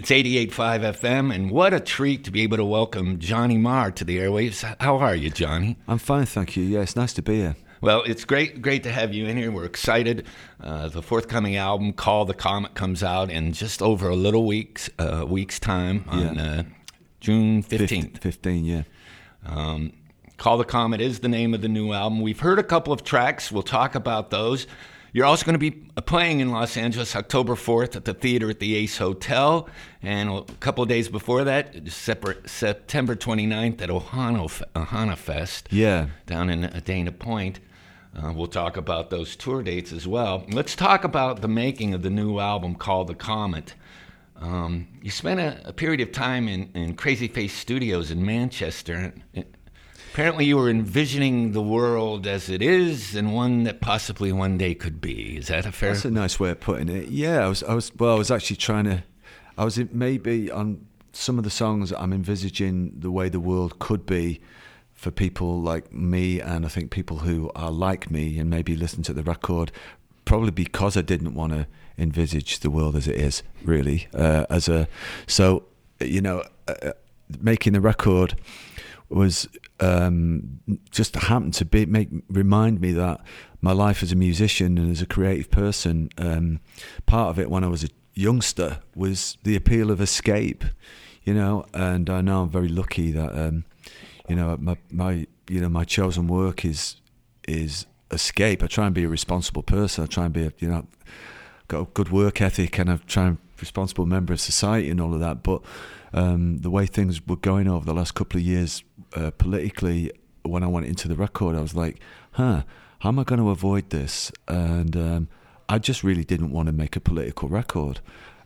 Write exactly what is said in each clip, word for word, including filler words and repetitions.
It's eighty-eight point five F M, and what a treat to be able to welcome Johnny Marr to the airwaves. How are you, Johnny? I'm fine, thank you. Yeah, it's nice to be here. Well, it's great great to have you in here. We're excited. Uh, the forthcoming album, Call the Comet, comes out in just over a little week's, uh, week's time on Yeah. uh, June fifteenth. fifteen, yeah. Um, Call the Comet is the name of the new album. We've heard a couple of tracks. We'll talk about those. You're also going to be playing in Los Angeles October fourth at the theater at the Ace Hotel. And a couple of days before that, September twenty-ninth at Ohana, Ohana Fest Yeah. down in Dana Point. Uh, we'll talk about those tour dates as well. Let's talk about the making of the new album called The Comet. Um, you spent a, a period of time in, in Crazy Face Studios in Manchester. Apparently you were envisioning the world as it is and one that possibly one day could be. Is that a fair... That's a nice way of putting it. Yeah, I was, I was, well, I was actually trying to, I was in, maybe on some of the songs I'm envisaging the way the world could be for people like me, and I think people who are like me and maybe listen to the record, probably because I didn't want to envisage the world as it is, really. Uh, as a So, you know, uh, making the record was um, just happened to be make remind me that my life as a musician and as a creative person, um, part of it when I was a youngster was the appeal of escape, you know. And I know I'm very lucky that um, you know my my you know my chosen work is is escape. I try and be a responsible person. I try and be a, you know got a good work ethic, and I try and be a responsible member of society and all of that. But um, the way things were going over the last couple of years. Uh, politically, when I went into the record, I was like, huh, how am I going to avoid this? And um, I just really didn't want to make a political record.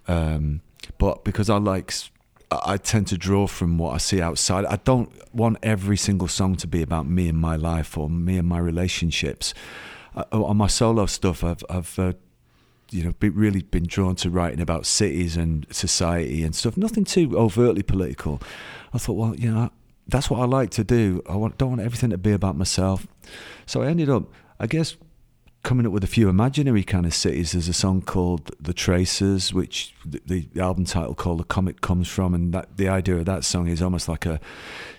Um, but because I like, I tend to draw from what I see outside. I don't want every single song to be about me and my life or me and my relationships. Uh, on my solo stuff, I've, I've uh, you know, be, really been drawn to writing about cities and society and stuff. Nothing too overtly political. I thought, well, you know, that's what I like to do. I want, don't want everything to be about myself. So I ended up, I guess, coming up with a few imaginary kind of cities. There's a song called The Tracers, which the, the album title called The Comet comes from, and that the idea of that song is almost like a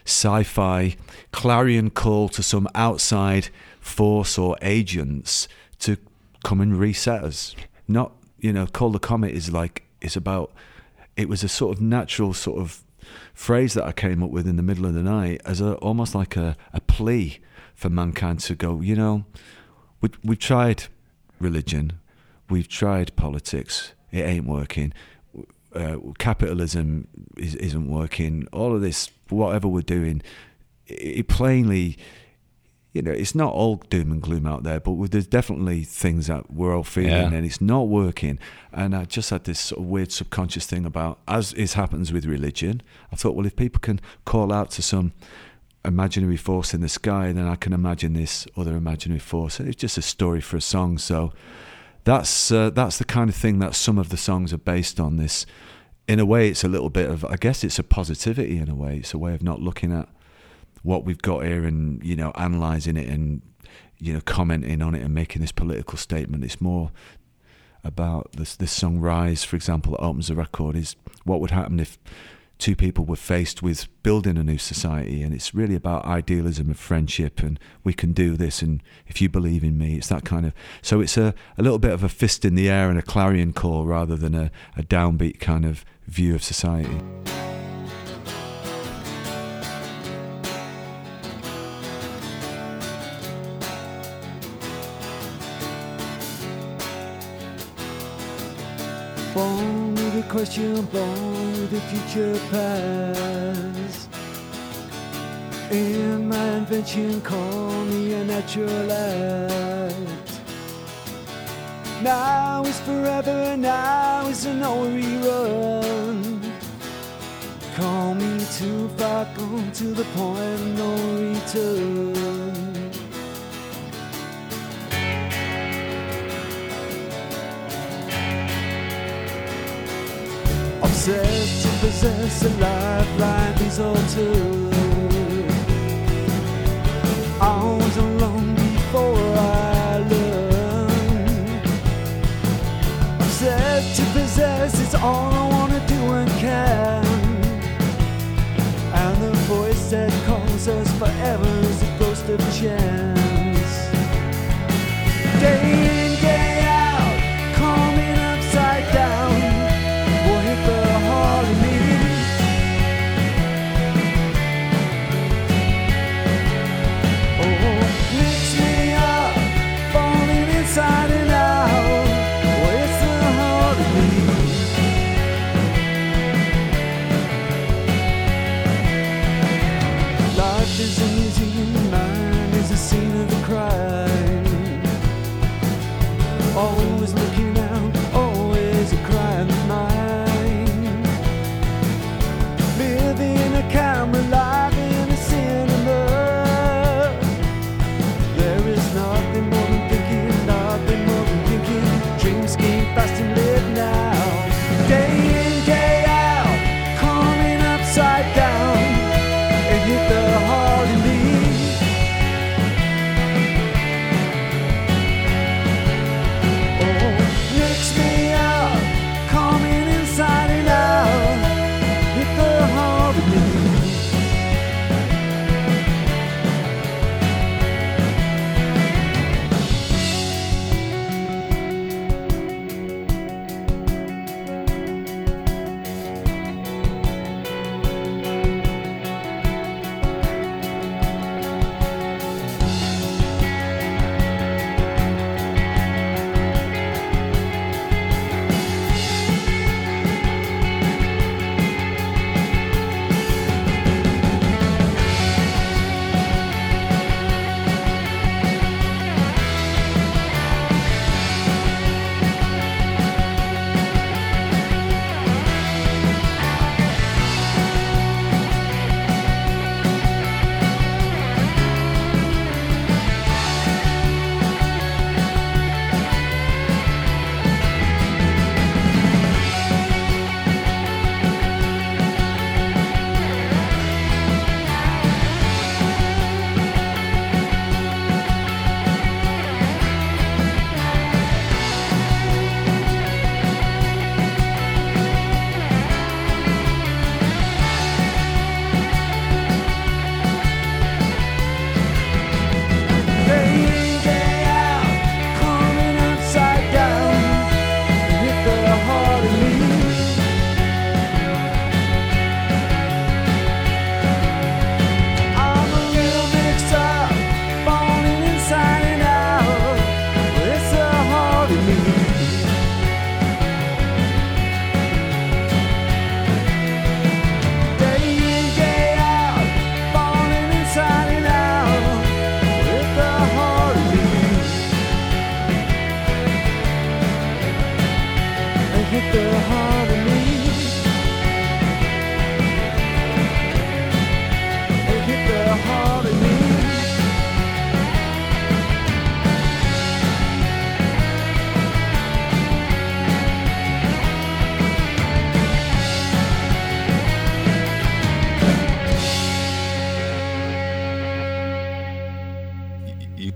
sci-fi clarion call to some outside force or agents to come and reset us. Not, you know, Call the Comet is like, it's about, it was a sort of natural sort of phrase that I came up with in the middle of the night as a almost like a, a plea for mankind to go, you know, we, we've tried religion, we've tried politics, it ain't working, uh, capitalism is, isn't working, all of this, whatever we're doing, it, it plainly, you know, it's not all doom and gloom out there, but there's definitely things that we're all feeling, yeah. And it's not working. And I just had this sort of weird subconscious thing about, as is happens with religion, I thought, well, if people can call out to some imaginary force in the sky, then I can imagine this other imaginary force. It's just a story for a song. So that's uh, that's the kind of thing that some of the songs are based on. This, in a way, it's a little bit of, I guess it's a positivity in a way. It's a way of not looking at what we've got here and, you know, analysing it and, you know, commenting on it and making this political statement. It's more about this this song Rise, for example, that opens the record, is what would happen if two people were faced with building a new society. And it's really about idealism of friendship, and we can do this, and if you believe in me, it's that kind of, so it's a, a little bit of a fist in the air and a clarion call rather than a, a downbeat kind of view of society. Born with a question, born with a future past. In my invention, call me a naturalist. Now is forever, now is a no rerun. Call me too far gone to the point of no return. Obsessed to possess a life like these all two. I was alone before I learned. Obsessed to possess is all I wanna do and can.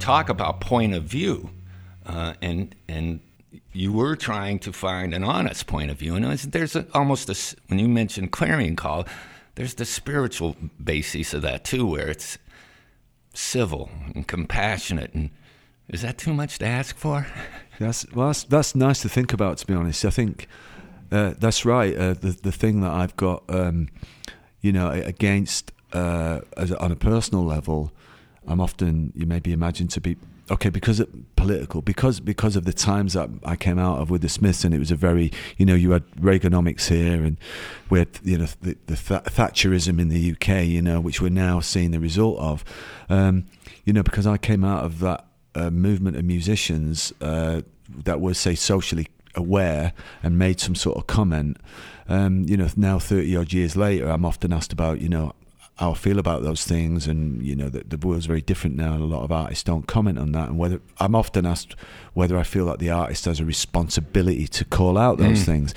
talk about point of view, uh, and and you were trying to find an honest point of view. And there's, there's a, almost a, when you mentioned Clarion Call, there's the spiritual basis of that too, where it's civil and compassionate. And is that too much to ask for? That's well, that's, that's nice to think about. To be honest, I think uh, that's right. Uh, the the thing that I've got, um, you know, against uh, as a, on a personal level, I'm often you maybe imagined to be okay because of political because because of the times that I came out of with the Smiths, and it was a very, you know, you had Reaganomics here, and we had, you know, the, the Thatcherism in the U K, you know, which we're now seeing the result of, um, you know, because I came out of that uh, movement of musicians uh, that were, say, socially aware and made some sort of comment. Um, you know, now thirty odd years later, I'm often asked about, you know, how I feel about those things, and you know that the world's very different now, and a lot of artists don't comment on that. And whether I'm often asked whether I feel that the artist has a responsibility to call out those mm. things.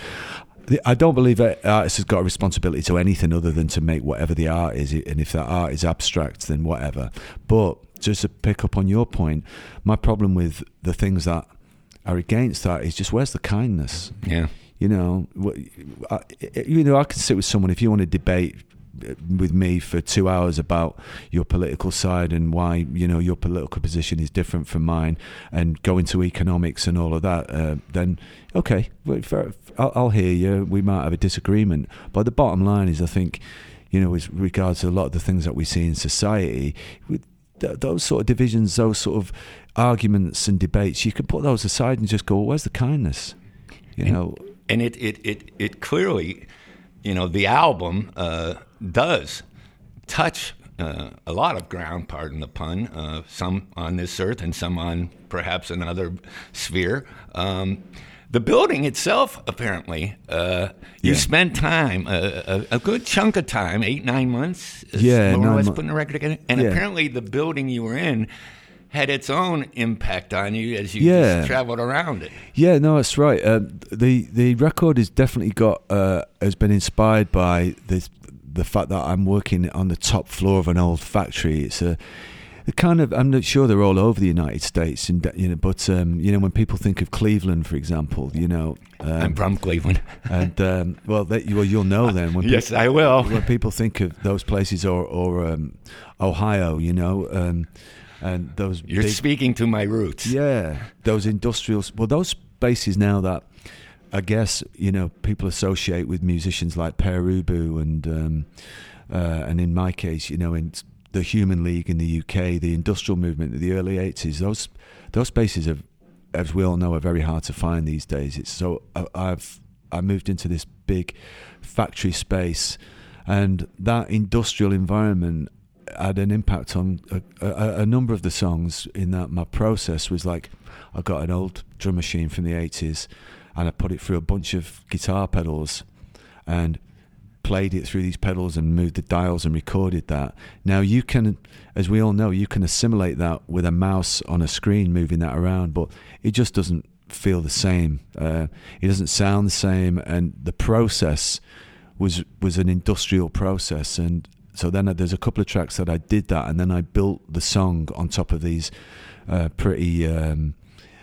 I don't believe that artist has got a responsibility to anything other than to make whatever the art is, and if that art is abstract, then whatever. But just to pick up on your point, my problem with the things that are against that is just, where's the kindness? Yeah, you know, I, you know, I can sit with someone if you want to debate with me for two hours about your political side and why, you know, your political position is different from mine, and go into economics and all of that, uh, then okay, I'll, I'll hear you. We might have a disagreement, but the bottom line is, I think, you know, with regards to a lot of the things that we see in society, with th- those sort of divisions, those sort of arguments and debates, you can put those aside and just go, well, where's the kindness? You and, know, and it it it it clearly, you know, the album uh, does touch uh, a lot of ground, pardon the pun, uh, some on this earth and some on perhaps another sphere. Um, the building itself, apparently, uh, you yeah. spent time, uh, a, a good chunk of time, eight, nine months, yeah, more or less mo- putting a record together. And yeah. apparently the building you were in had its own impact on you as you yeah. just traveled around it. Yeah, no, that's right. Uh, the the record has definitely got uh, has been inspired by this, the fact that I'm working on the top floor of an old factory. It's a, a kind of, I'm not sure they're all over the United States, and you know, but um, you know, when people think of Cleveland, for example, you know, um, I'm from Cleveland, and um, well, that, well, you'll know then. When yes, people, I will. When people think of those places, or or um, Ohio, you know. Um, And those You're big, speaking to my roots. Yeah, those industrial, well, those spaces now that I guess, you know, people associate with musicians like Pere Ubu and um, uh, and in my case, you know, in the Human League in the U K, the industrial movement in the early eighties, those those spaces are, as we all know, are very hard to find these days. It's so I, I've I moved into this big factory space, and that industrial environment had an impact on a, a, a number of the songs, in that my process was like, I got an old drum machine from the eighties and I put it through a bunch of guitar pedals and played it through these pedals and moved the dials and recorded that. Now you can, as we all know, you can assimilate that with a mouse on a screen moving that around, but it just doesn't feel the same. Uh, it doesn't sound the same, and the process was was an industrial process. And so then there's a couple of tracks that I did that, and then I built the song on top of these uh, pretty um,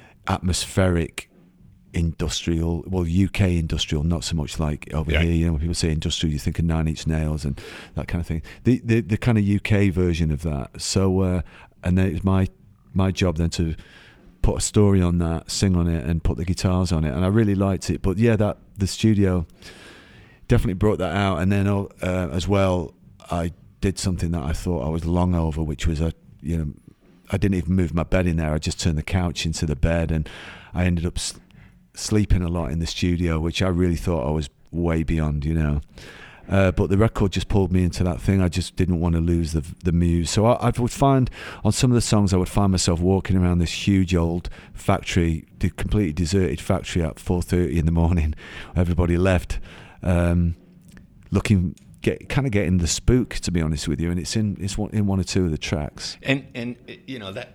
atmospheric industrial, well, U K industrial, not so much like over yeah. here. You know, when people say industrial, you think of Nine Inch Nails and that kind of thing. The the, the kind of U K version of that. So, uh, and then it's my my job then to put a story on that, sing on it, and put the guitars on it. And I really liked it. But yeah, that the studio definitely brought that out. And then uh, as well, I did something that I thought I was long over, which was a you know, I didn't even move my bed in there. I just turned the couch into the bed, and I ended up s- sleeping a lot in the studio, which I really thought I was way beyond, you know. Uh, but the record just pulled me into that thing. I just didn't want to lose the the muse. So I, I would find, on some of the songs, I would find myself walking around this huge old factory, the completely deserted factory at four thirty in the morning. Everybody left, um, looking, get kind of getting the spook, to be honest with you. And it's in it's one, in one or two of the tracks. And and you know that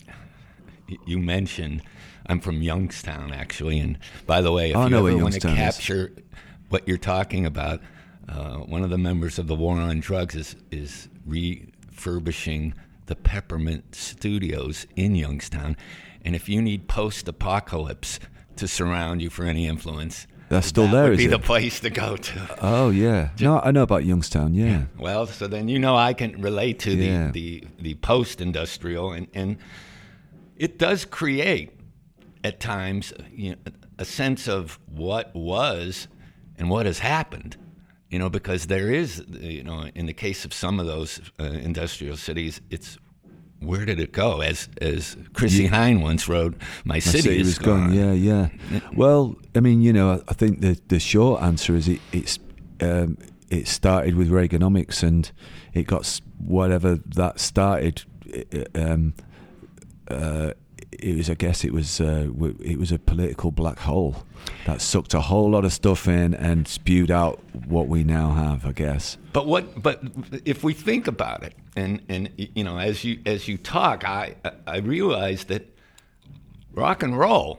you mentioned, I'm from Youngstown, actually. And by the way, if I you know ever what want to Youngstown capture is. what you're talking about, uh, one of the members of the War on Drugs is is refurbishing the the Peppermint Studios in Youngstown. And if you need post-apocalypse to surround you for any influence, that's still that there, would is be it? the place to go to. Oh yeah, no, I know about Youngstown. Yeah. Yeah. Well, so then you know I can relate to the Yeah. the, the post-industrial, and, and it does create at times, you know, a sense of what was and what has happened. You know, because there is, you know, in the case of some of those uh, industrial cities, it's where did it go? As as Chrissy Yeah. Hine once wrote, "My My city, city is was gone." gone. Yeah, yeah. Well, I mean, you know, I think the the short answer is it it's um, it started with Reaganomics, and it got s- whatever that started. It, um, uh, it was, I guess, it was uh, w- it was a political black hole that sucked a whole lot of stuff in and spewed out what we now have, I guess. But what? But if we think about it, and and you know, as you as you talk, I I realize that rock and roll,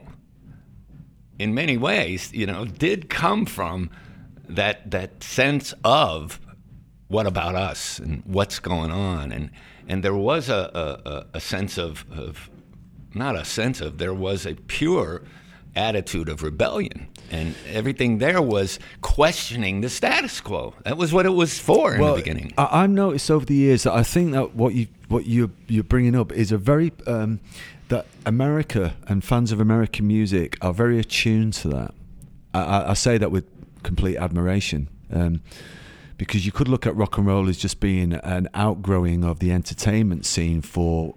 in many ways, you know, did come from that that sense of what about us and what's going on, and and there was a a, a sense of, of not a sense of there was a pure attitude of rebellion, and everything there was questioning the status quo. That was what it was for in well, the beginning. I, I've noticed over the years that I think that what you what you you're bringing up is a very um, that America and fans of American music are very attuned to that. I, I, I say that with complete admiration, um, because you could look at rock and roll as just being an outgrowing of the entertainment scene for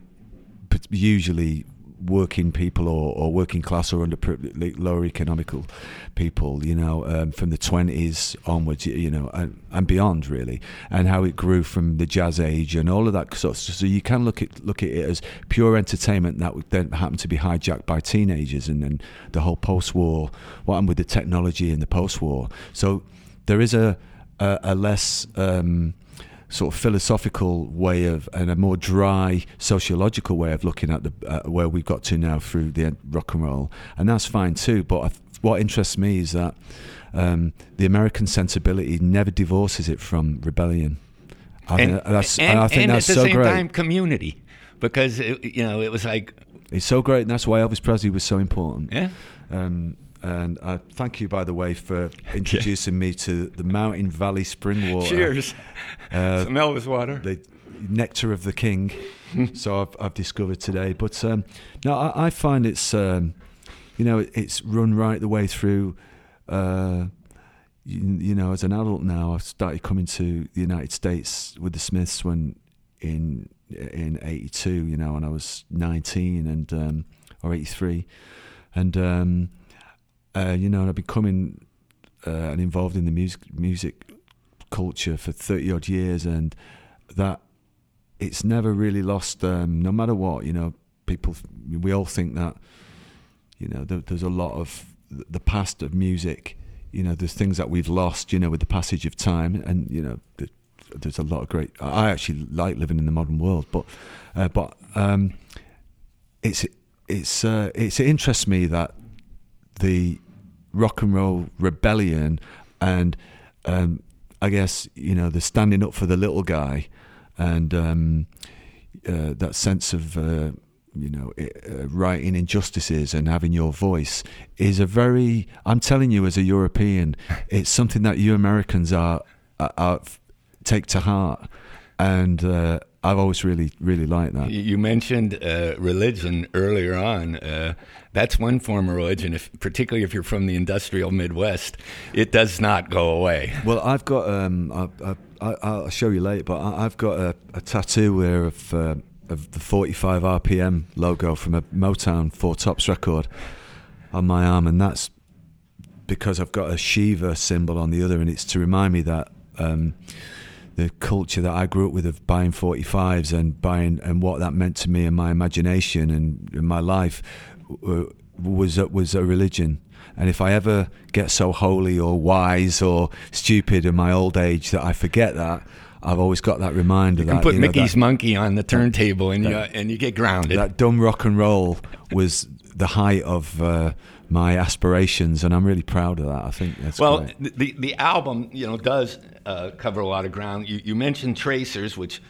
usually working people or, or working class or under lower economical people, you know, um, from the twenties onwards, you know, and, and beyond, really, and how it grew from the jazz age and all of that sort of stuff. So you can look at look at it as pure entertainment that would then happen to be hijacked by teenagers, and then the whole post-war, what happened with the technology in the post-war. So there is a a, a less um, sort of philosophical way of, and a more dry sociological way of looking at the uh, where we've got to now through the rock and roll, and that's fine too. But I, what interests me is that um, the American sensibility never divorces it from rebellion. I and, think that's, and, and I think and that's at the so same great. time, community, because it, you know it was like It's so great, and that's why Elvis Presley was so important. yeah. Um, and uh, thank you, by the way, for introducing me to the Mountain Valley Spring Water. Cheers. Uh, Some Elvis water. The nectar of the king. So I've, I've discovered today. But um, no, I, I find it's um, you know it's run right the way through. Uh, you, you know, as an adult now, I've started coming to the United States with the Smiths when in in eighty-two. You know, when I was nineteen and um, or eighty-three, and. Um, Uh, you know, and I've been coming uh, and involved in the music music culture for thirty odd years, and that it's never really lost. Um, no matter what, you know, people we all think that, you know, there, there's a lot of the past of music. You know, there's things that we've lost. You know, with the passage of time, and you know, the, there's a lot of great. I actually like living in the modern world, but uh, but um, it's it's uh, it's it interests me that the rock and roll rebellion and um, I guess, you know, the standing up for the little guy and um, uh, that sense of, uh, you know, uh, righting injustices and having your voice is a very, I'm telling you as a European, it's something that you Americans are, are, are take to heart. And uh, I've always really, really liked that. You mentioned uh, religion earlier on. Uh, that's one form of religion, if, particularly if you're from the industrial Midwest. It does not go away. Well, I've got, um, I, I, I'll show you later, but I, I've got a, a tattoo there of, uh, of the forty-five R P M logo from a Motown Four Tops record on my arm, and that's because I've got a Shiva symbol on the other, and it's to remind me that um, the culture that I grew up with of buying forty-fives and buying and what that meant to me and my imagination and in my life uh, was a, was a religion. And if I ever get so holy or wise or stupid in my old age that I forget that, I've always got that reminder. You can that, put you know, Mickey's that, Monkey on the turntable and, that, you, and you get grounded. That dumb rock and roll was the height of uh, my aspirations, and I'm really proud of that. I think that's well, great. the the album, you know, does uh, cover a lot of ground. You, you mentioned Tracers, which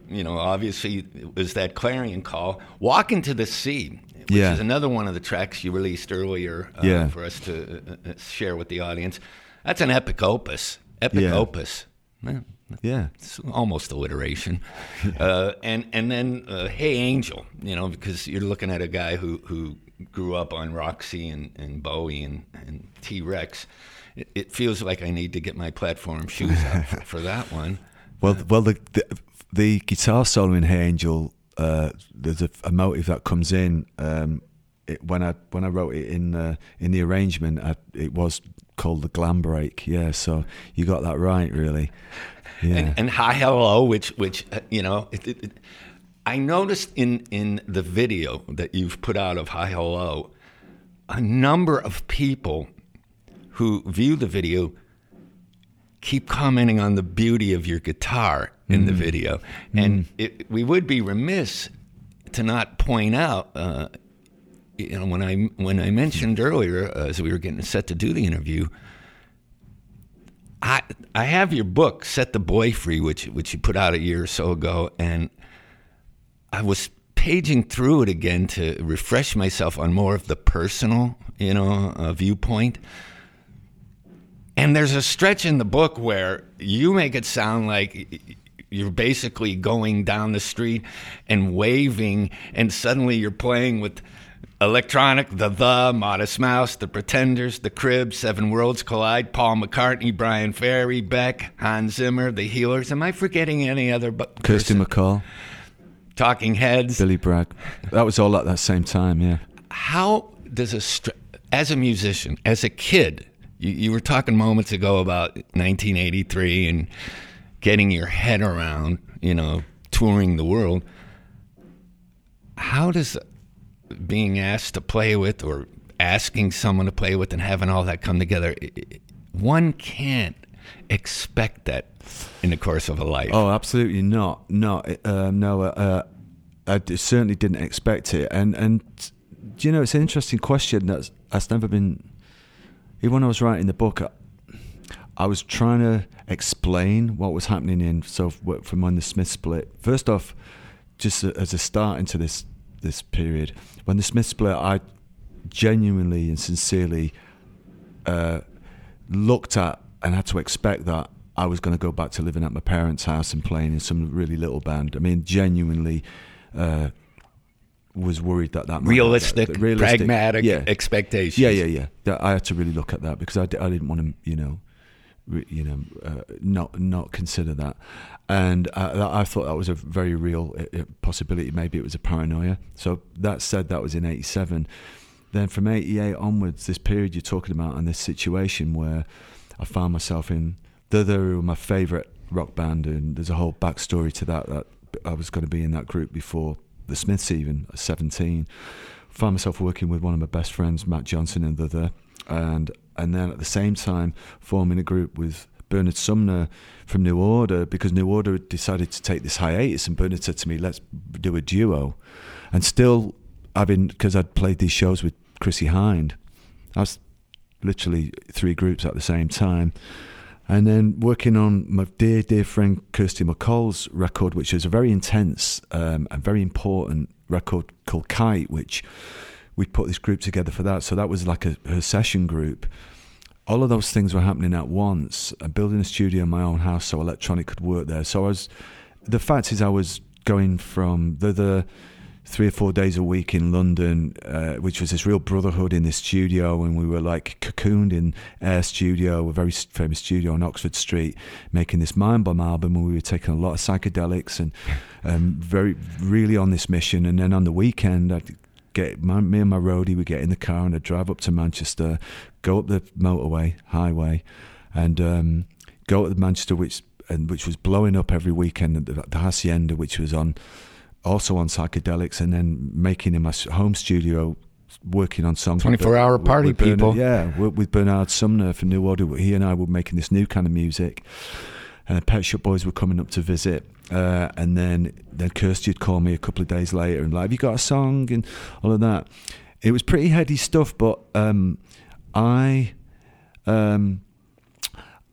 you know, obviously it was that clarion call. Walk Into the Sea, which Yeah. is another one of the tracks you released earlier uh, Yeah. for us to uh, uh, share with the audience. That's an epic opus. Epic Yeah. opus. Yeah. Yeah. It's almost alliteration. Uh, and and then uh, Hey Angel, you know, because you're looking at a guy who, who grew up on Roxy and, and Bowie and, and T-Rex. It, it feels like I need to get my platform shoes up for, for that one. Well, well, the, the the guitar solo in Hey Angel, uh, there's a, a motive that comes in. Um, it, when I when I wrote it in uh, in the arrangement, I, it was called the Glam Break. Yeah, so you got that right, really. Yeah. And, and Hi Hello, which which uh, you know, it, it, it, I noticed in in the video that you've put out of Hi Hello, a number of people who view the video keep commenting on the beauty of your guitar in mm. the video. And mm. it, we would be remiss to not point out, uh, you know, when I when I mentioned earlier, uh, as we were getting set to do the interview, I I have your book, Set the Boy Free, which which you put out a year or so ago, and I was paging through it again to refresh myself on more of the personal, you know, uh, viewpoint. And there's a stretch in the book where you make it sound like you're basically going down the street and waving, and suddenly you're playing with electronic, the The, Modest Mouse, The Pretenders, The Cribs, Seven Worlds Collide, Paul McCartney, Brian Ferry, Beck, Hans Zimmer, The Healers. Am I forgetting any other? Bu- Kirsty person? MacColl, Talking Heads, Billy Bragg. That was all at that same time. Yeah. How does a str- as a musician, as a kid? You, you were talking moments ago about nineteen eighty-three and getting your head around, you know, touring the world. How does being asked to play with, or asking someone to play with, and having all that come together, one can't expect that in the course of a life? Oh, absolutely not. No, uh, no, uh, I d- certainly didn't expect it. And, and you know, it's an interesting question that's, that's never been... Even when I was writing the book, I, I was trying to explain what was happening in, so from when the Smiths split. First off, just as a start into this this period, when the Smiths split, I genuinely and sincerely uh, looked at and had to expect that I was going to go back to living at my parents' house and playing in some really little band. I mean, genuinely... Uh, was worried that that realistic, that, realistic pragmatic yeah. expectations. Yeah, yeah, yeah. That I had to really look at that because I, I didn't want to, you know, re, you know, uh, not not consider that, and I, I thought that was a very real possibility. Maybe it was a paranoia. So that said, that was in eighty-seven. Then from eighty-eight onwards, this period you're talking about, and this situation where I found myself in. They're, they were my favourite rock band, and there's a whole backstory to that. That I was going to be in that group before the Smiths, even at seventeen. Found myself working with one of my best friends, Matt Johnson, and the other, and and then at the same time forming a group with Bernard Sumner from New Order, because New Order had decided to take this hiatus, and Bernard said to me, "Let's do a duo." And still, having because I'd played these shows with Chrissie Hynde, I was literally three groups at the same time. And then working on my dear, dear friend Kirsty MacColl's record, which is a very intense um, and very important record called Kite, which we put this group together for that. So that was like a, her session group. All of those things were happening at once. I'm building a studio in my own house so electronic could work there. So I was, the fact is I was going from the, the three or four days a week in London, uh, which was this real brotherhood in this studio, and we were like cocooned in Air Studio, a very famous studio on Oxford Street, making this Mind Bomb album, and we were taking a lot of psychedelics and um, very really on this mission. And then on the weekend, I'd get my, me and my roadie would get in the car and I'd drive up to Manchester, go up the motorway highway, and um, go to Manchester, which and which was blowing up every weekend. The, the Hacienda, which was on. Also on psychedelics, and then making in my home studio, working on songs. twenty-four hour party with Bernard, people. Yeah, with Bernard Sumner from New Order. He and I were making this new kind of music, and the Pet Shop Boys were coming up to visit. Uh, and then then Kirsty would call me a couple of days later and like, "Have you got a song?" and all of that. It was pretty heady stuff, but um, I. Um,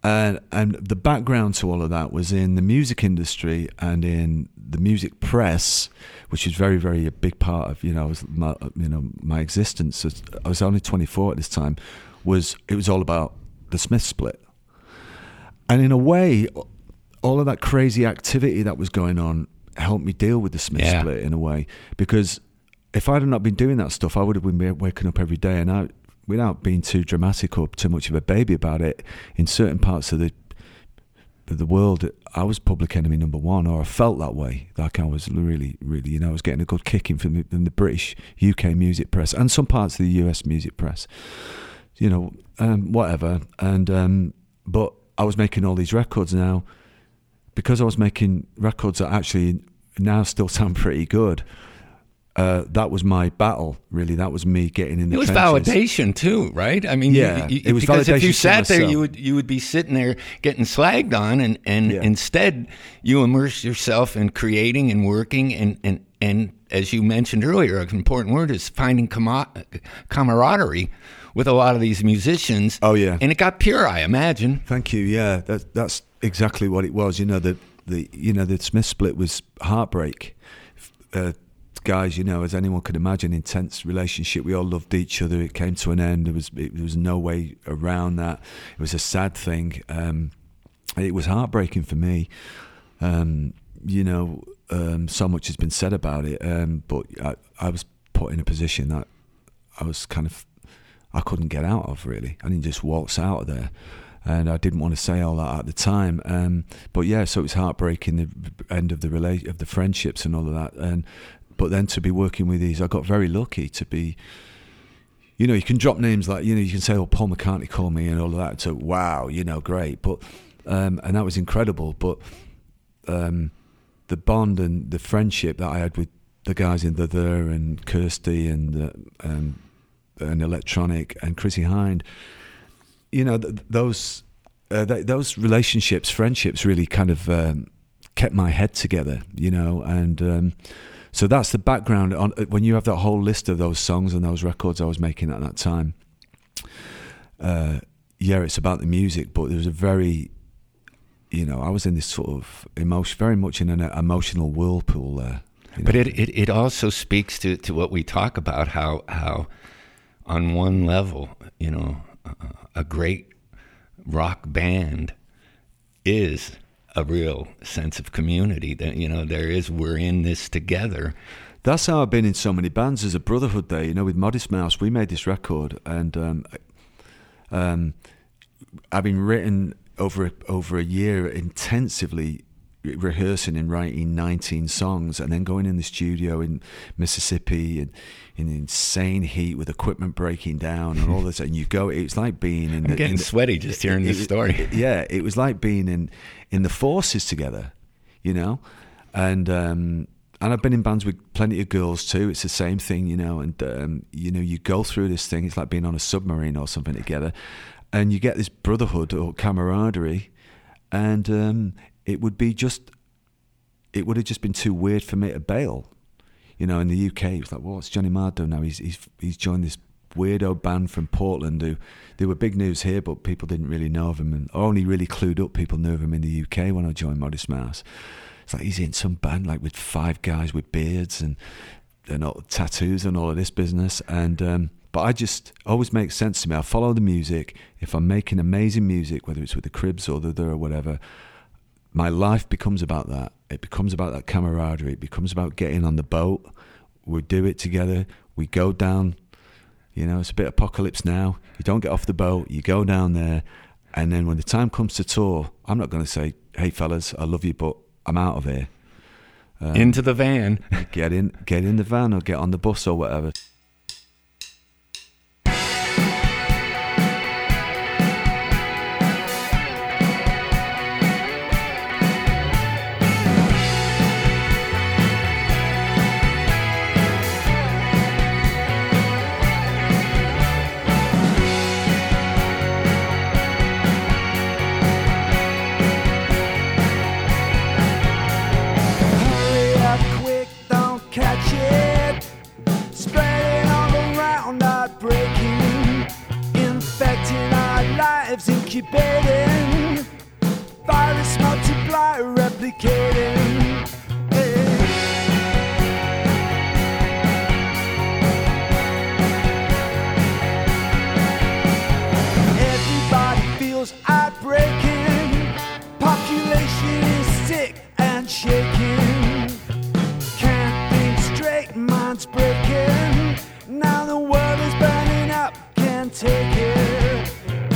And and the background to all of that was in the music industry and in the music press, which is very, very a big part of, you know, was my, you know, my existence. I was only twenty-four at this time. Was it was all about the Smiths split. And in a way, all of that crazy activity that was going on helped me deal with the Smiths yeah. split in a way. Because if I had not been doing that stuff, I would have been waking up every day and I, without being too dramatic or too much of a baby about it, in certain parts of the of the world, I was public enemy number one, or I felt that way. Like I was really, really, you know, I was getting a good kicking from the, from the British, U K music press and some parts of the U S music press, you know, um, whatever. And um, but I was making all these records now, because I was making records that actually now still sound pretty good. Uh, that was my battle, really. That was me getting in the trenches. It was validation too, right? I mean, yeah, you, you, it was because validation if you sat there, myself. you would you would be sitting there getting slagged on, and, and Yeah. instead you immerse yourself in creating and working, and, and, and as you mentioned earlier, an important word is finding com- camaraderie with a lot of these musicians. Oh, yeah. And it got pure, I imagine. Thank you. Yeah, that, that's exactly what it was. You know, the the you know the Smith split was heartbreak. Uh, guys, you know, as anyone could imagine, intense relationship. We all loved each other. It came to an end. There was it, there was no way around that. It was a sad thing. Um, it was heartbreaking for me. Um, you know, um, so much has been said about it, um, but I, I was put in a position that I was kind of I couldn't get out of. Really, I didn't just waltz out of there. And I didn't want to say all that at the time, um, but yeah, so it was heartbreaking, the end of the rela- of the friendships and all of that. And but then to be working with these, I got very lucky to be. You know, you can drop names like, you know, you can say, "Oh, Paul McCartney called me" and all of that. So wow, you know, great. But um, and that was incredible. But um, the bond and the friendship that I had with the guys in the There and Kirsty and uh, um, and Electronic and Chrissy Hind. You know, th- those uh, th- those relationships, friendships, really kind of um, kept my head together. You know, and um, so that's the background. On when you have that whole list of those songs and those records I was making at that time. Uh, yeah, it's about the music, but there was a very, you know, I was in this sort of emotion, very much in an emotional whirlpool there. You know? But it, it, it also speaks to, to what we talk about, how how on one level, you know, a great rock band is a real sense of community. That, you know, there is, we're in this together. That's how I've been in so many bands. There's a brotherhood there. You know, with Modest Mouse, we made this record, and um, um, having written over over a year intensively rehearsing and writing nineteen songs, and then going in the studio in Mississippi and in insane heat with equipment breaking down and all this, and you go, it's like being in I'm the, getting in the, sweaty just hearing it, this story. It, yeah, it was like being in in the forces together, you know, and um, and I've been in bands with plenty of girls too. It's the same thing, you know, and um, you know, you go through this thing. It's like being on a submarine or something together, and you get this brotherhood or camaraderie, and um, it would be just, it would have just been too weird for me to bail. You know, in the U K, it was like, well, what's Johnny Marr done now? He's he's he's joined this weirdo band from Portland who, they were big news here, but people didn't really know of him, and only really clued up people knew of him in the U K when I joined Modest Mouse. It's like he's in some band like with five guys with beards and and all, tattoos and all of this business. And um, but I just always makes sense to me. I follow the music. If I'm making amazing music, whether it's with the Cribs or the There or whatever, my life becomes about that. It becomes about that camaraderie. It becomes about getting on the boat. We do it together. We go down. You know, it's a bit apocalypse now. You don't get off the boat. You go down there. And then when the time comes to tour, I'm not going to say, hey, fellas, I love you, but I'm out of here. Um, Into the van. Get in, get in the van or get on the bus or whatever. Incubating complicated. Everybody feels heartbreaking. Population is sick and shaking. Can't think straight, mind's breaking. Now the world is burning up, can't take it.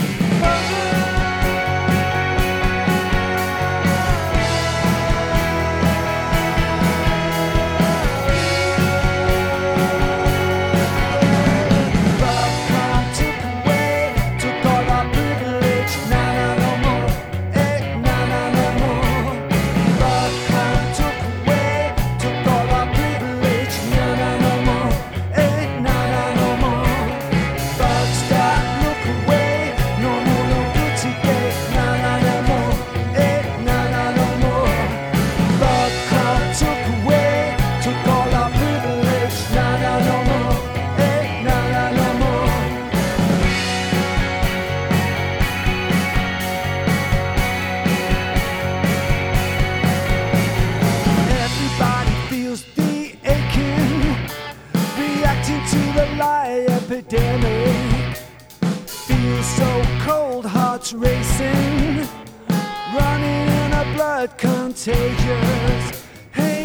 Epidemic feels so cold, hearts racing, running in a blood contagious. Hey,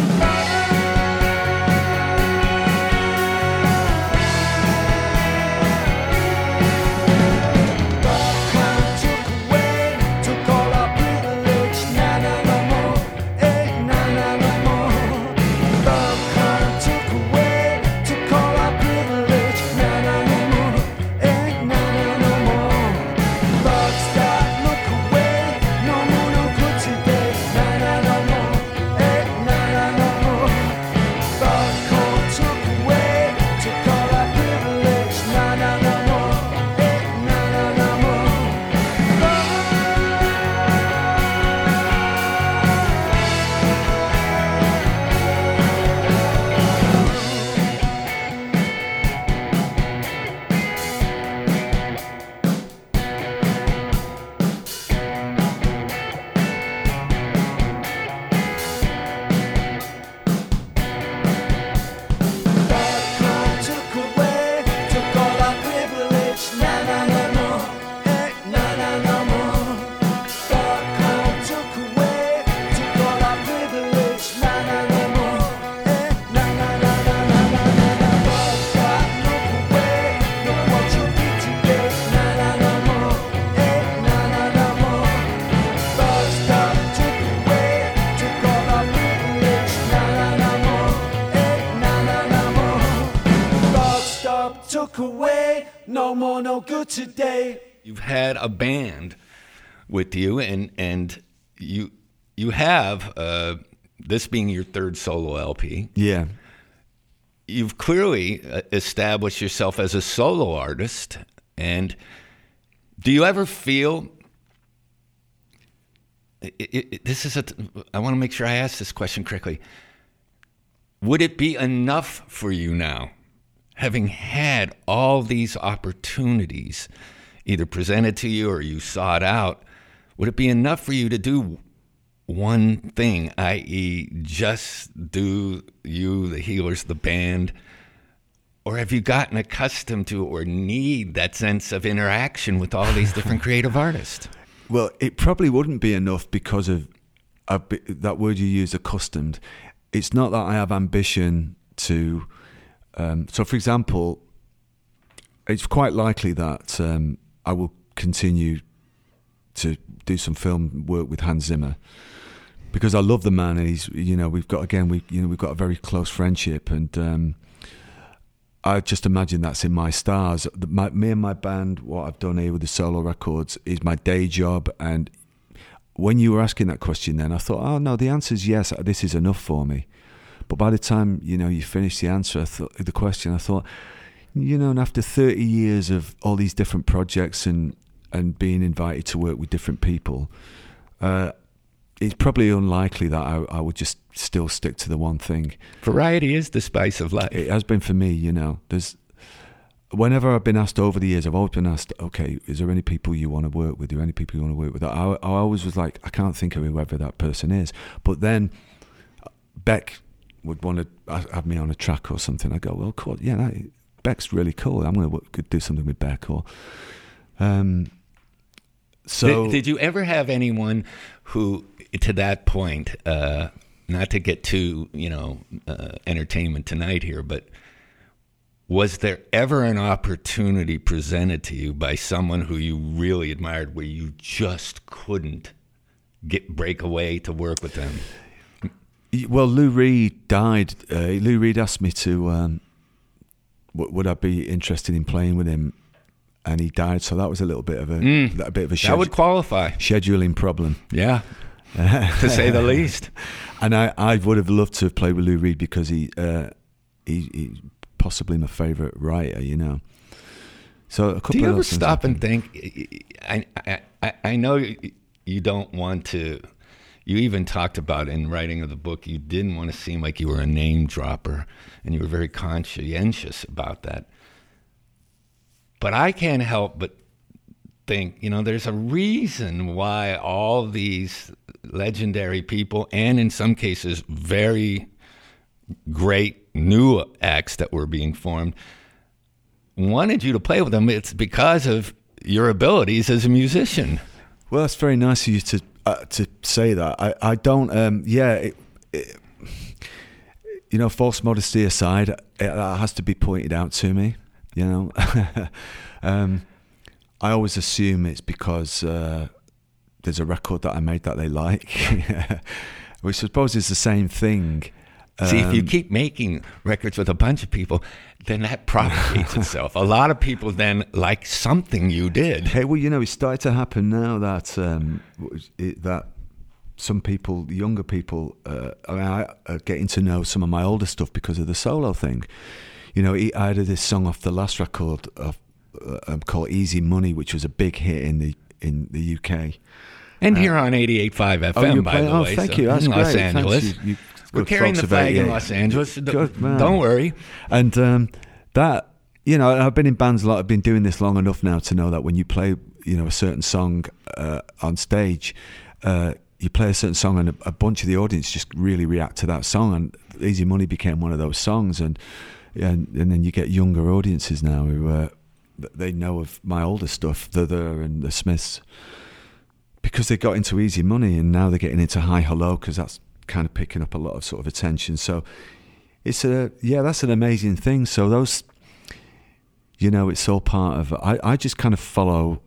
took away, no more, no good today. You've had a band with you, and and you you have uh, this being your third solo L P. Yeah. You've clearly established yourself as a solo artist, and do you ever feel? It, it, this is a. I want to make sure I ask this question correctly. Would it be enough for you now, having had all these opportunities either presented to you or you sought out, would it be enough for you to do one thing, that is just do you, the Healers, the band? Or have you gotten accustomed to or need that sense of interaction with all these different creative artists? Well, it probably wouldn't be enough because of uh, that word you use, accustomed. It's not that I have ambition to... Um, so, for example, it's quite likely that um, I will continue to do some film work with Hans Zimmer because I love the man, and he's, you know, we've got again, we, you know, we've got a very close friendship, and um, I just imagine that's in my stars. My, me and my band, what I've done here with the solo records is my day job, and when you were asking that question, then I thought, oh no, the answer is yes. This is enough for me. But by the time, you know, you finish the answer, I thought, the question, I thought, you know, and after thirty years of all these different projects and, and being invited to work with different people, uh, it's probably unlikely that I, I would just still stick to the one thing. Variety is the spice of life. It has been for me, you know. There's, whenever I've been asked over the years, I've always been asked, okay, is there any people you want to work with? Are there any people you want to work with? I, I always was like, I can't think of whoever that person is. But then Beck would want to have me on a track or something. I go, well, cool, yeah, that, Beck's really cool. I'm going to do something with Beck. Or, um, so did, did you ever have anyone who, to that point, uh, not to get too, you know, uh, entertainment tonight here, but was there ever an opportunity presented to you by someone who you really admired where you just couldn't get break away to work with them? Well, Lou Reed died. Uh, Lou Reed asked me to, um, w- would I be interested in playing with him, and he died. So that was a little bit of a, mm, a bit of a that would qualify scheduling problem. Yeah, to say the least. And I, I would have loved to have played with Lou Reed because he, uh, he, he's possibly my favorite writer. You know. So a couple Do you of ever those things stop and happened. think? I, I, I, I know you don't want to. You even talked about in writing of the book, you didn't want to seem like you were a name dropper, and you were very conscientious about that. But I can't help but think, you know, there's a reason why all these legendary people, and in some cases very great new acts that were being formed, wanted you to play with them. It's because of your abilities as a musician. Well, that's very nice of you to uh, to say that. I, I don't, um, yeah, it, it, you know, false modesty aside, it, that has to be pointed out to me, you know. um, I always assume it's because uh, there's a record that I made that they like, which I suppose is the same thing. See, if you Um, keep making records with a bunch of people, then that propagates itself. A lot of people then like something you did. Hey, well, you know, it's started to happen now that um, it, that some people, younger people, uh, I mean, I are getting to know some of my older stuff because of the solo thing. You know, I had this song off the last record of, uh, called "Easy Money," which was a big hit in the in the U K. And here on eighty-eight point five F M, oh, you're by playing, the oh, way. thank so you. That's in great. Los Angeles. Thanks. You, you, We're good carrying folks the of flag in eighty-eight. Los Angeles. Good man. Don't worry. And um, that, you know, I've been in bands a lot. I've been doing this long enough now to know that when you play, you know, a certain song uh, on stage, uh, you play a certain song and a, a bunch of the audience just really react to that song. And Easy Money became one of those songs. And and, and then you get younger audiences now who uh, they know of my older stuff, The The and The Smiths, because they got into Easy Money, and now they're getting into Hi Hello because that's kind of picking up a lot of sort of attention. So it's a, yeah, that's an amazing thing. So those, you know, it's all part of, I, I just kind of follow,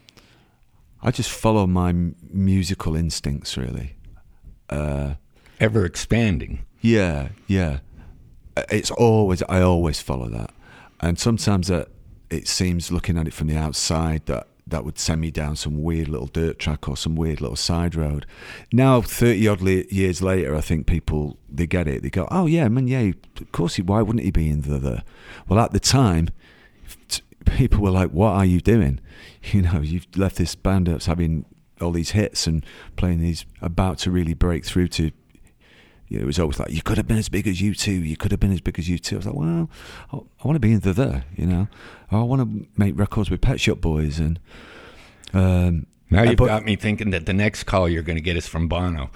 I just follow my m- musical instincts, really. Uh, Ever expanding. yeah, yeah. It's always, I always follow that. And sometimes that it seems, looking at it from the outside, that that would send me down some weird little dirt track or some weird little side road. Now, thirty odd years later, I think people, they get it. They go, oh yeah, man, yeah, of course, he, why wouldn't he be in the, the? Well, at the time, t- people were like, what are you doing? You know, you've left this band that's having all these hits and playing these, about to really break through to, you know, it was always like, you could have been as big as U two, you could have been as big as U two. I was like, well, I, I want to be in the the, you know. I want to make records with Pet Shop Boys. And um, Now you've but, got me thinking that the next call you're going to get is from Bono.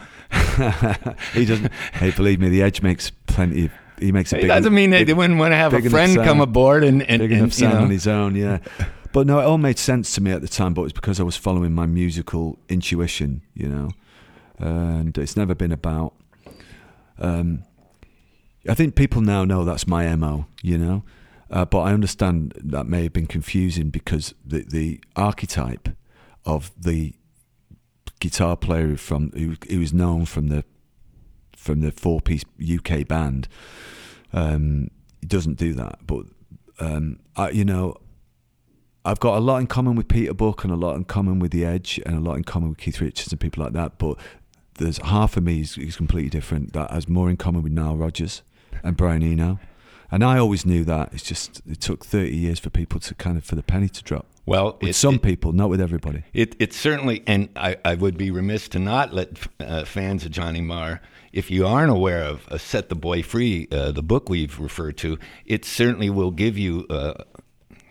he doesn't, hey, believe me, The Edge makes plenty of, he makes a It big... doesn't mean big, they wouldn't want to have big a enough friend sound. come aboard and, and, big and enough you sound know. on his own, yeah. But no, it all made sense to me at the time, but it was because I was following my musical intuition, you know. And it's never been about... Um, I think people now know that's my M O, you know. Uh, but I understand that may have been confusing because the, the archetype of the guitar player from who, who was known from the from the four-piece U K band, um, he doesn't do that. But um, I, you know, I've got a lot in common with Peter Buck and a lot in common with The Edge and a lot in common with Keith Richards and people like that. But there's half of me is, is completely different. That has more in common with Nile Rodgers and Brian Eno. And I always knew that. It's just, it took thirty years for people to kind of, for the penny to drop. Well, With it, some it, people, not with everybody. It, it certainly, and I, I would be remiss to not let uh, fans of Johnny Marr, if you aren't aware of uh, Set the Boy Free, uh, the book we've referred to, it certainly will give you uh,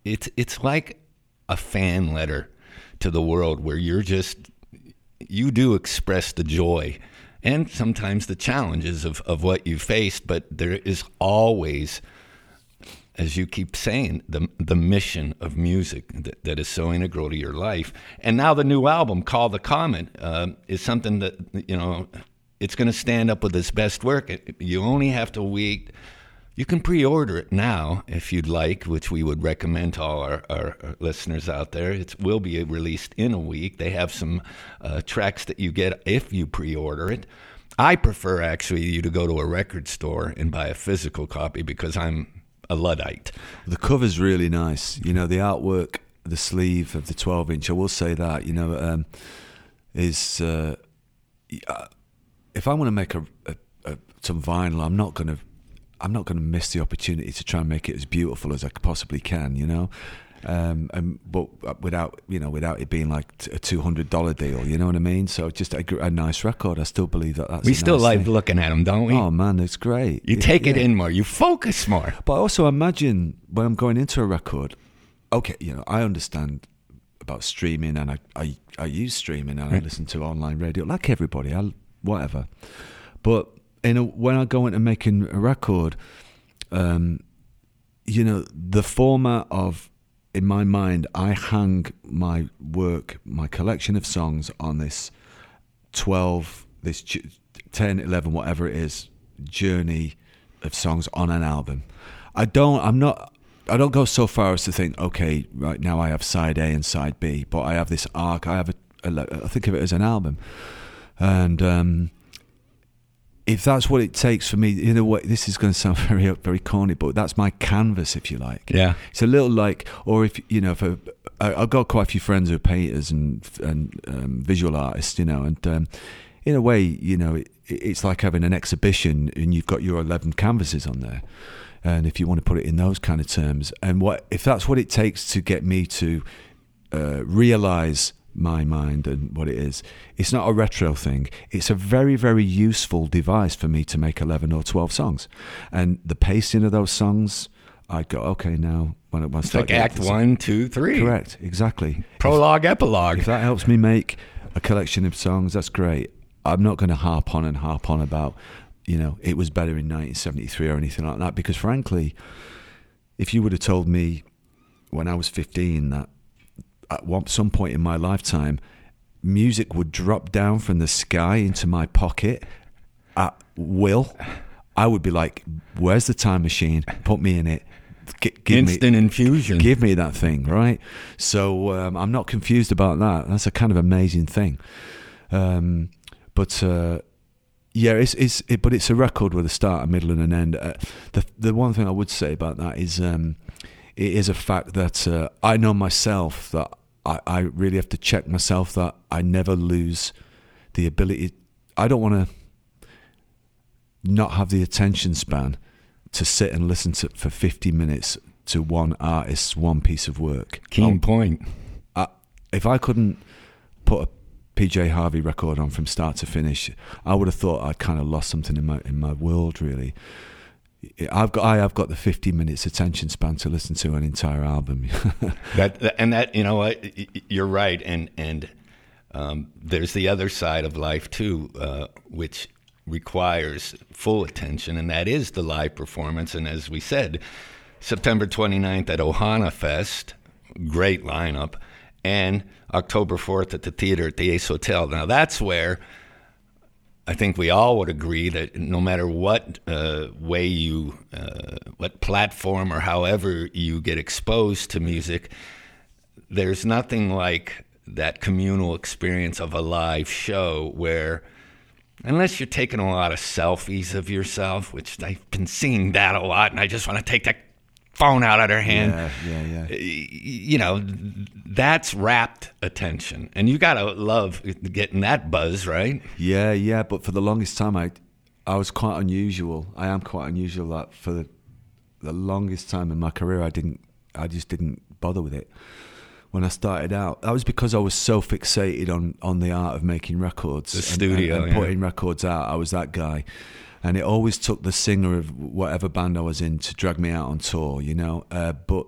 it's it's like a fan letter to the world where you're just, you do express the joy and sometimes the challenges of, of what you faced, but there is always, as you keep saying, the the mission of music that, that is so integral to your life. And now the new album, Call the Comet, uh, is something that, you know, it's going to stand up with its best work. It, you only have to wait. You can pre-order it now if you'd like, which we would recommend to all our, our, our listeners out there. It will be released in a week. They have some uh, tracks that you get if you pre-order it. I prefer, actually, you to go to a record store and buy a physical copy because I'm a Luddite. The cover's really nice. You know, the artwork, the sleeve of the twelve inch, I will say that, you know, um, is... Uh, if I want to make a, a, a, some vinyl, I'm not going to... I'm not going to miss the opportunity to try and make it as beautiful as I possibly can, you know, um, and but without, you know, without it being like a two hundred dollar deal, you know what I mean? So just a, a nice record. I still believe that that's. We a still nice like thing. looking at them, don't we? Oh man, it's great. You take it, it yeah. in more. You focus more. But I also imagine when I'm going into a record, okay, you know, I understand about streaming, and I I, I use streaming, and I listen to online radio like everybody. I whatever, but. In a, when I go into making a record, um, you know, the format of, in my mind, I hang my work, my collection of songs on this twelve, this ten, eleven, whatever it is, journey of songs on an album. I don't, I'm not, I don't go so far as to think, okay, right now I have side A and side B, but I have this arc, I have a, a I think of it as an album. And, um, if that's what it takes for me, in a way, this is going to sound very very corny, but that's my canvas, if you like. Yeah, it's a little like, or if you know, if a, I, I've got quite a few friends who are painters and and um, visual artists, you know, and um, in a way, you know, it, it's like having an exhibition, and you've got your eleven canvases on there, and if you want to put it in those kind of terms, and what if that's what it takes to get me to uh, realize my mind and what it is. It's not a retro thing. It's a very, very useful device for me to make eleven or twelve songs. And the pacing of those songs, I go, okay, now when I want to start like act one, two, three. Correct, exactly. Prologue, if, epilogue. If that helps me make a collection of songs, that's great. I'm not going to harp on and harp on about, you know, it was better in nineteen seventy-three or anything like that, because frankly, if you would have told me when I was fifteen that at one, some point in my lifetime, music would drop down from the sky into my pocket at will, I would be like, where's the time machine? Put me in it. G- give Instant me, infusion. Give me that thing, right? So um, I'm not confused about that. That's a kind of amazing thing. Um, but uh, yeah, it's it's it, but it's a record with a start, a middle, and an end. Uh, the the one thing I would say about that is. Um, It is a fact that uh, I know myself that I, I really have to check myself that I never lose the ability. I don't want to not have the attention span to sit and listen to for fifty minutes to one artist's one piece of work. Keen I'll, point. I, if I couldn't put a P J Harvey record on from start to finish, I would have thought I'd kind of lost something in my in my world, really. I've got I have got the fifty minutes attention span to listen to an entire album. that, that and that you know what, you're right, and and um, there's the other side of life too, uh, which requires full attention, and that is the live performance. And as we said, September twenty-ninth at Ohana Fest, great lineup, and October fourth at the theater at the Ace Hotel. Now that's where I think we all would agree that no matter what uh, way you, uh, what platform or however you get exposed to music, there's nothing like that communal experience of a live show where, unless you're taking a lot of selfies of yourself, which I've been seeing that a lot, and I just want to take that phone out of their hand. Yeah, yeah, yeah. You know, that's rapt attention, and you gotta love getting that buzz, right? Yeah, yeah. But for the longest time, I, I was quite unusual. I am quite unusual. That for the, the longest time in my career, I didn't, I just didn't bother with it. When I started out, that was because I was so fixated on on the art of making records, the and, studio, and, and yeah. putting records out. I was that guy. And it always took the singer of whatever band I was in to drag me out on tour, you know. Uh, but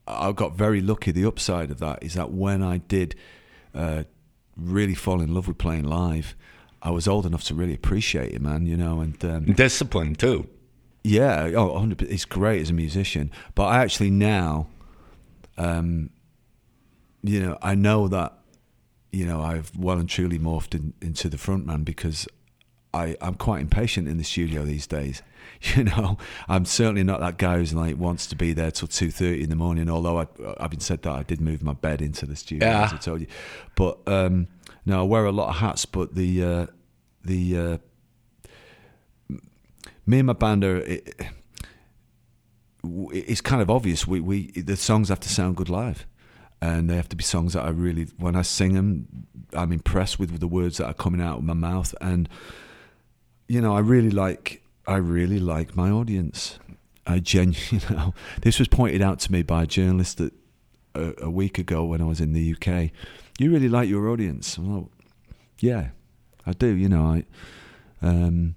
I got very lucky. The upside of that is that when I did uh, really fall in love with playing live, I was old enough to really appreciate it, man. You know, and um, discipline too. Yeah, oh, one hundred percent. It's great as a musician, but I actually now, um, you know, I know that, you know, I've well and truly morphed in, into the frontman because I, I'm quite impatient in the studio these days. You know, I'm certainly not that guy who's like wants to be there till two thirty in the morning. Although I, having said that, I did move my bed into the studio, yeah. as I told you. But um, no, I wear a lot of hats. But the uh, the uh, me and my band are. It, it's kind of obvious. We we the songs have to sound good live, and they have to be songs that I really, when I sing them, I'm impressed with, with the words that are coming out of my mouth. And you know, I really like. I really like my audience. I genuinely, you know, this was pointed out to me by a journalist that a, a week ago when I was in the U K. You really like your audience? Well, yeah, I do. You know, I, um,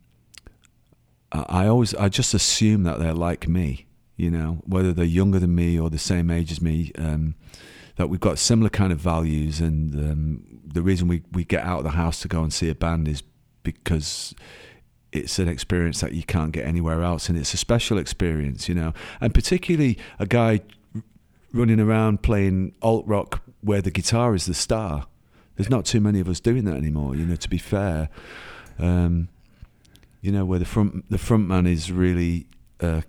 I, I always, I just assume that they're like me. You know, whether they're younger than me or the same age as me, um, that we've got similar kind of values. And um, the reason we we get out of the house to go and see a band is because it's an experience that you can't get anywhere else, and it's a special experience, you know. And particularly a guy running around playing alt rock where the guitar is the star. There's not too many of us doing that anymore, you know. To be fair, um, you know, where the front the front man is really, uh,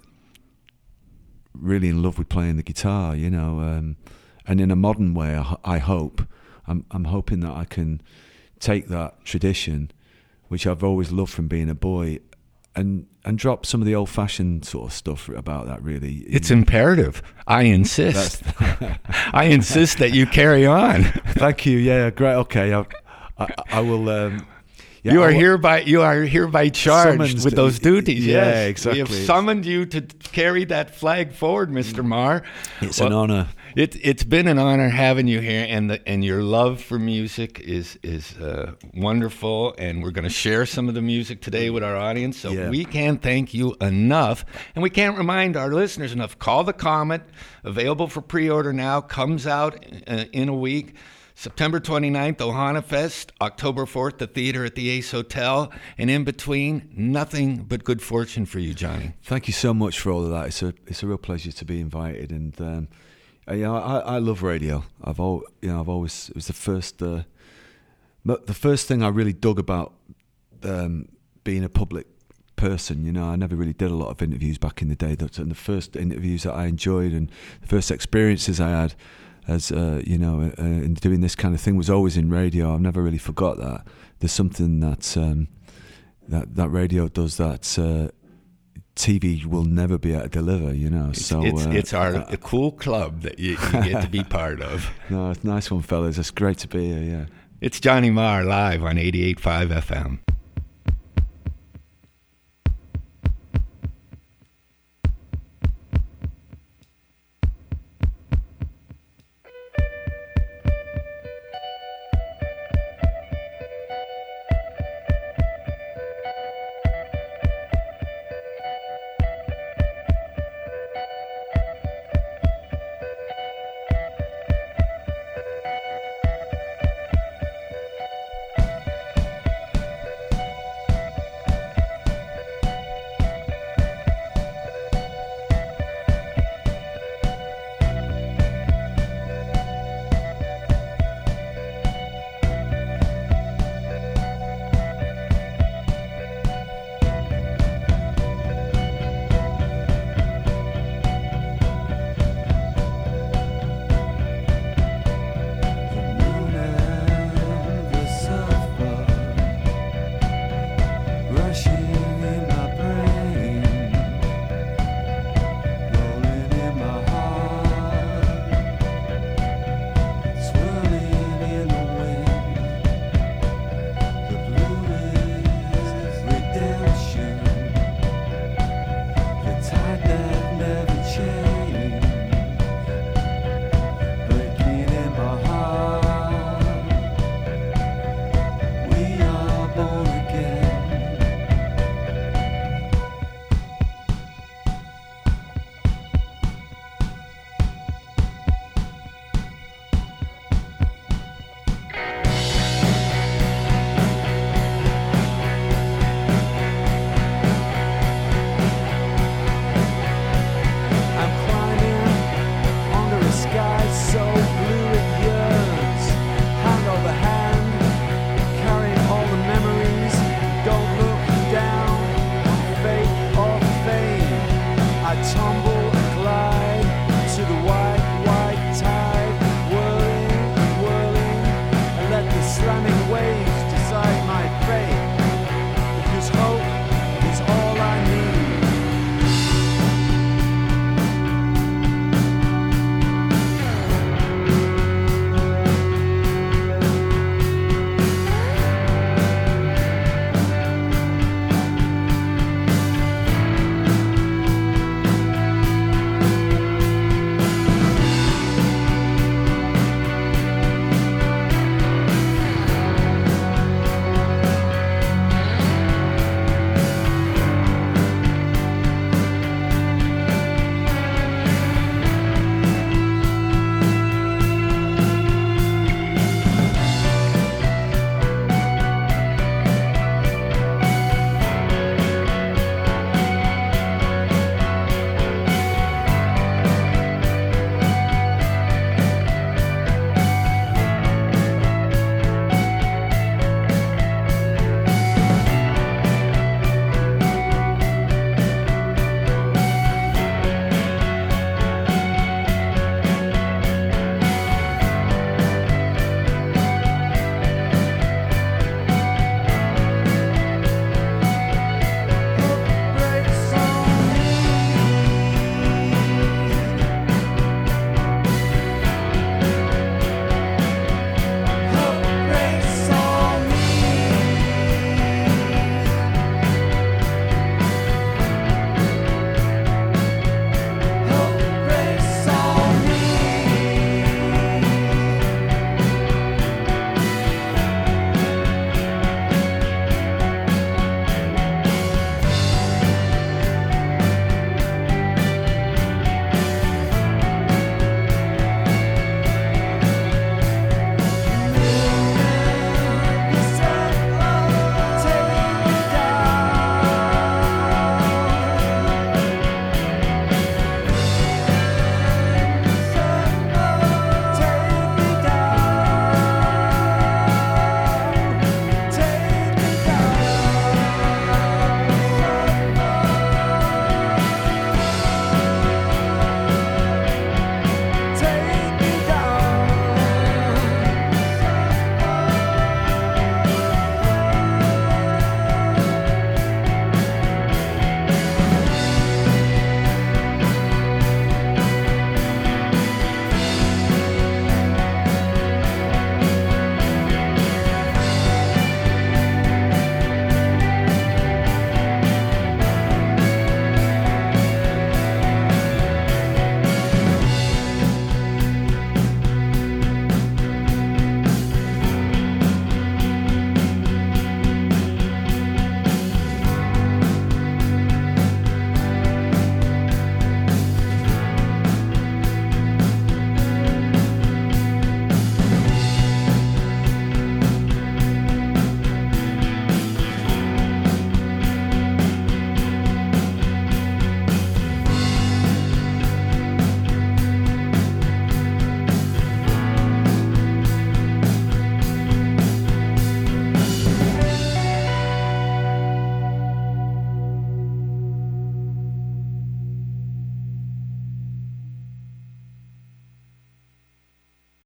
really in love with playing the guitar, you know. Um, and in a modern way, I, I hope, I'm I'm hoping that I can take that tradition, which I've always loved from being a boy, and and drop some of the old-fashioned sort of stuff about that, really. It's imperative. I insist. I insist that you carry on. Thank you. Yeah, great. Okay, I, I, I will... Um, yeah, you are I will, hereby you are hereby charged with those duties. Yeah, yes. exactly. We have summoned you to carry that flag forward, Mister Marr. It's well, an honor. It, it's been an honor having you here, and the, and your love for music is is uh, wonderful, and we're going to share some of the music today with our audience, so yeah. we can't thank you enough, and we can't remind our listeners enough. Call the Comet, available for pre-order now, comes out uh, in a week. September twenty-ninth, Ohana Fest. October fourth, the theater at the Ace Hotel. And in between, nothing but good fortune for you, Johnny. Thank you so much for all of that. It's a it's a real pleasure to be invited. And um, you know, I, I love radio. I've all you know I've always it was the first uh, the first thing I really dug about um, being a public person. You know, I never really did a lot of interviews back in the day. And the first interviews that I enjoyed and the first experiences I had, as uh, you know, uh, in doing this kind of thing, was always in radio. I've never really forgot that. There's something that um, that that radio does that uh, T V will never be able to deliver. You know, it's, so it's, uh, it's our uh, a cool club that you, you get to be part of. No, it's a nice one, fellas. It's great to be here. Yeah, it's Johnny Marr live on eighty-eight point five F M.